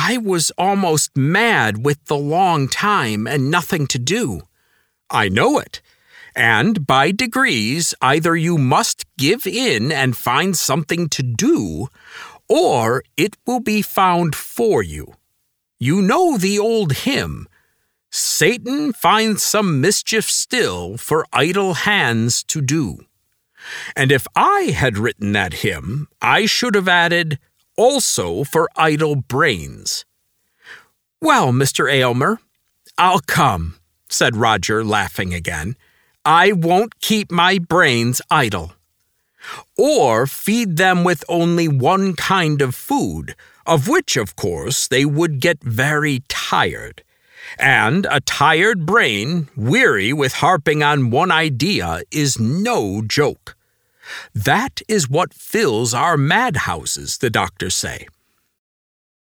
I was almost mad with the long time and nothing to do." "I know it. And by degrees, either you must give in and find something to do, or it will be found for you. You know the old hymn, 'Satan finds some mischief still for idle hands to do.' And if I had written that hymn, I should have added, 'also for idle brains.'" "Well, Mr. Aylmer, I'll come," said Roger, laughing again. "I won't keep my brains idle." "Or feed them with only one kind of food, of which, of course, they would get very tired. And a tired brain, weary with harping on one idea, is no joke. That is what fills our madhouses, the doctors say.